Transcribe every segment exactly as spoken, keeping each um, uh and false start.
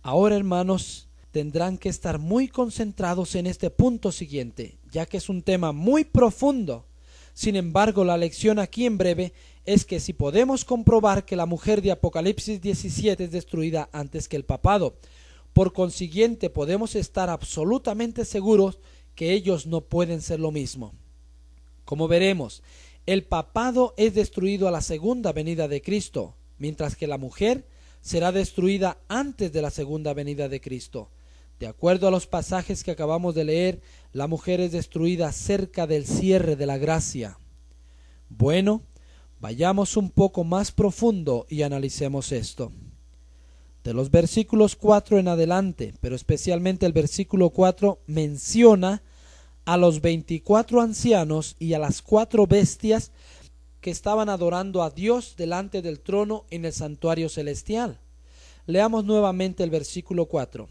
Ahora, hermanos, tendrán que estar muy concentrados en este punto siguiente, ya que es un tema muy profundo. Sin embargo, la lección aquí en breve es que si podemos comprobar que la mujer de Apocalipsis diecisiete es destruida antes que el papado, por consiguiente podemos estar absolutamente seguros que ellos no pueden ser lo mismo. Como veremos, el papado es destruido a la segunda venida de Cristo, mientras que la mujer será destruida antes de la segunda venida de Cristo. De acuerdo a los pasajes que acabamos de leer, la mujer es destruida cerca del cierre de la gracia. Bueno, vayamos un poco más profundo y analicemos esto. De los versículos cuatro en adelante, pero especialmente el versículo cuatro, menciona a los veinticuatro ancianos y a las cuatro bestias que estaban adorando a Dios delante del trono en el santuario celestial. Leamos nuevamente el versículo cuatro.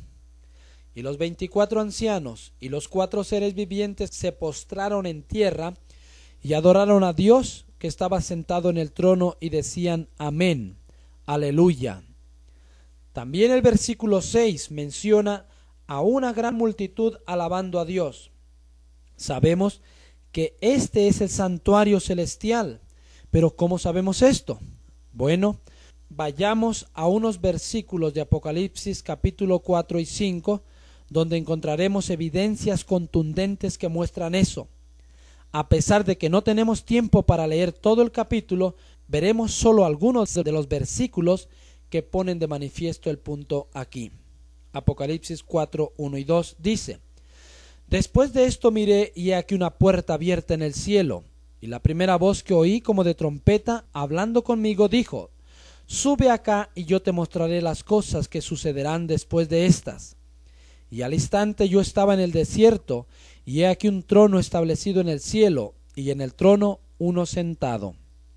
Y los veinticuatro ancianos y los cuatro seres vivientes se postraron en tierra y adoraron a Dios que estaba sentado en el trono y decían: Amén, aleluya. También el versículo seis menciona a una gran multitud alabando a Dios. Sabemos que este es el santuario celestial, pero ¿cómo sabemos esto? Bueno, vayamos a unos versículos de Apocalipsis capítulo cuatro y cinco, donde encontraremos evidencias contundentes que muestran eso. A pesar de que no tenemos tiempo para leer todo el capítulo, veremos solo algunos de los versículos que ponen de manifiesto el punto aquí. Apocalipsis cuatro, uno y dos dice: Después de esto miré y he aquí una puerta abierta en el cielo, y la primera voz que oí como de trompeta hablando conmigo dijo: Sube acá y yo te mostraré las cosas que sucederán después de estas. Y al instante yo estaba en el desierto, y he aquí un trono establecido en el cielo, y en el trono uno sentado.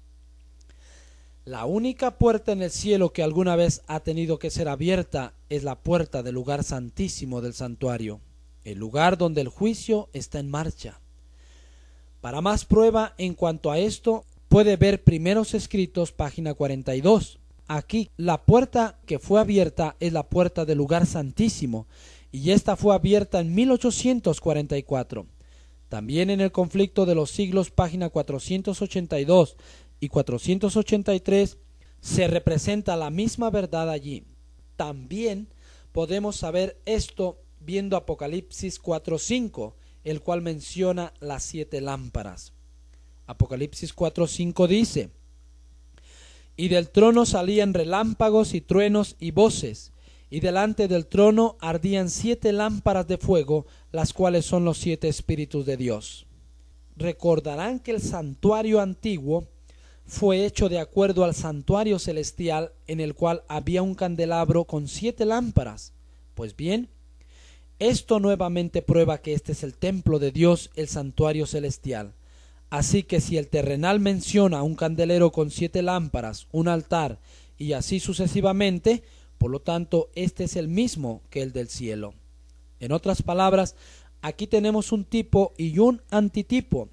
La única puerta en el cielo que alguna vez ha tenido que ser abierta es la puerta del lugar santísimo del santuario, el lugar donde el juicio está en marcha. Para más prueba en cuanto a esto, puede ver Primeros Escritos, página cuarenta y dos. Aquí, la puerta que fue abierta es la puerta del lugar santísimo, y esta fue abierta en mil ochocientos cuarenta y cuatro. También en el conflicto de los siglos, página cuatrocientos ochenta y dos y cuatrocientos ochenta y tres, se representa la misma verdad allí. También podemos saber esto viendo Apocalipsis cuatro cinco, el cual menciona las siete lámparas. Apocalipsis cuatro cinco dice: Y del trono salían relámpagos y truenos y voces, y delante del trono ardían siete lámparas de fuego, las cuales son los siete espíritus de Dios. Recordarán que el santuario antiguo fue hecho de acuerdo al santuario celestial, en el cual había un candelabro con siete lámparas. Pues bien, esto nuevamente prueba que este es el templo de Dios, el santuario celestial. Así que si el terrenal menciona un candelero con siete lámparas, un altar y así sucesivamente, por lo tanto este es el mismo que el del cielo. En otras palabras, aquí tenemos un tipo y un antitipo.